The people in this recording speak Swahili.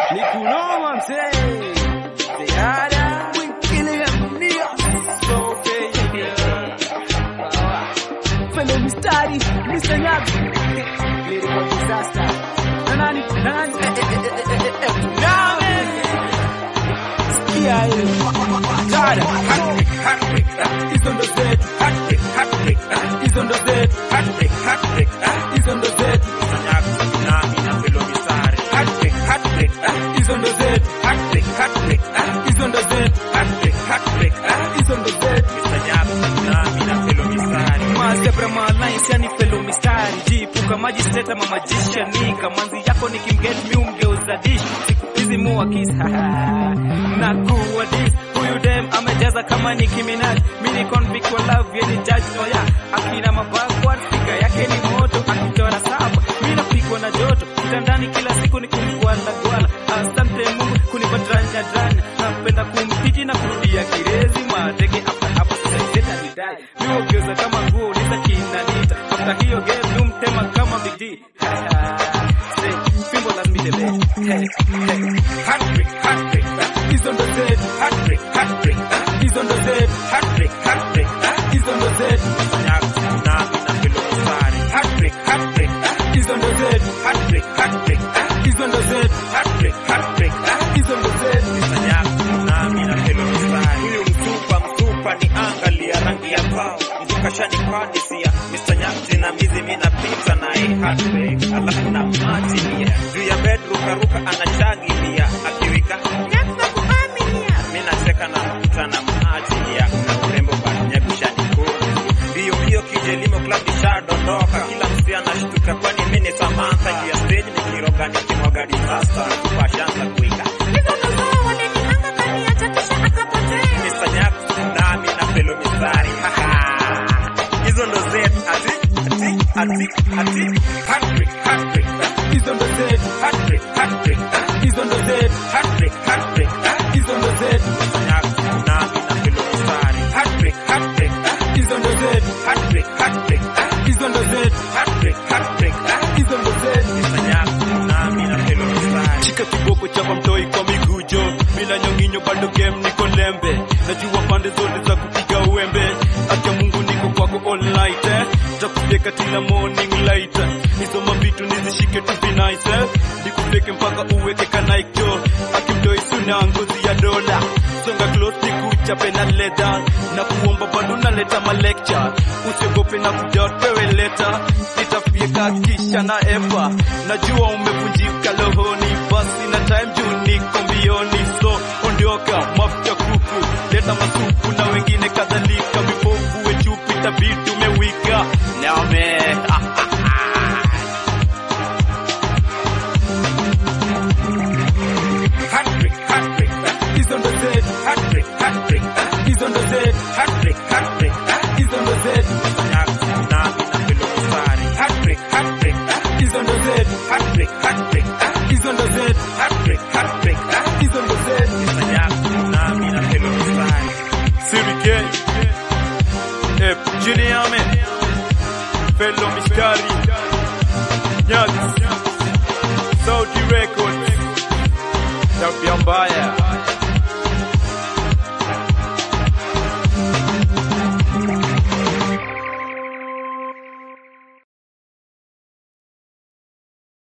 Nikunoma mzee. Ziada. Wikili dunia. So baby. Fellow mistari, Mr. Nyago. Lyrical disaster. Nani. Sikia ile. Ziada. Hat-trick. Is on the set. Hat-trick. Is on the set. Hat-trick. Is on the set. Nami na fellow mistari. Hat-trick. Is on the set. Hat-trick. Is on the set. Hat-trick. Is on the set. Mr. Nyago, nami na fellow mistari. Mazebra malines yani fellow mistari. Jipuka majisteta mamajisha ni kamanzi yako nikimget miumgeuza dish. Hizi mua kisa. Na kuwa dis. Huyu dem amejaza kama Nicki Minaj. Mini convict wa love yeni judge oya. Akina mabagwa fika yake ni moto. Akitora saba. Mina piko na joto. Kitandani kila siku ni kumkuala gwala. Asante Mungu kunipatranya dranya. Napenda kumpiji na kurudia kirezi. Mateke hapa sasa nidai. Niogeza kama nguo nita kinanita. After hiyo game numtema kama Big D. Say, fimbo la midebe. Hat-trick. Is on the set. Hat-trick. Is on the set. Hat-trick. Is on the set. Nami na fellow mistari. Hat-trick. Is on the set. Hat-trick. Is on the set. Hat-trick. Is on the set. Nami na fellow mistari. Huyu mtupa ni angalia rangi ya pao. Nikashani kwani sia. Mr. Nyakti na mizi mina pizza na hat-trick. Alafu na matilia. Juu ya bedroom karuka anashangilia. Akiwika nyakta kuamilia. Mina cheka na mkuta na maachilia. Na urembo banya kushani kuni. Hiyo kijelimo club ishadondoka. Kila msia anashtuka kwani mimi ni Samantha. Ngia stage nikiroga nikimwaga disaster. Kupa shanza kuika. Hizo ndo wale nihanga kani acha kisha akapotea. Mr. Nyakti nami na fellow mistari. Hizo ndo zetu ati. Hat-trick. Is on the set. Hat-trick. Is on the set. Hat-trick. Is on the set. Nami na fellow mistari. Hat-trick. Is on the set. Hat-trick. Is on the set. Hat-trick. Is on the set. Nami na fellow mistari. Chika kiboko chapa mtoi kwa migujo. Bila nyonginyo bado game niko lembe. Najua pande zote za kupiga uembe. Acha Mungu niko kwako all night Takupeka tila morning light. Hizo mabitu nizishike to be nice Nikupeke mpaka uweke kanaikyo. Akimdoi suna ngozi ya dola. Songa close nikuchape na leather. Na kuomba bado na leta ma lecture. Usiogope na kujot pewe leta. Nitafieka kisha na efa. Najua umevunjika lohoni. Basi na time juu niko mbioni. So ondioka mafuta kuku. Leta masupu na wengine kadhalika. Vipofu we chupi tabidi umewika. Now man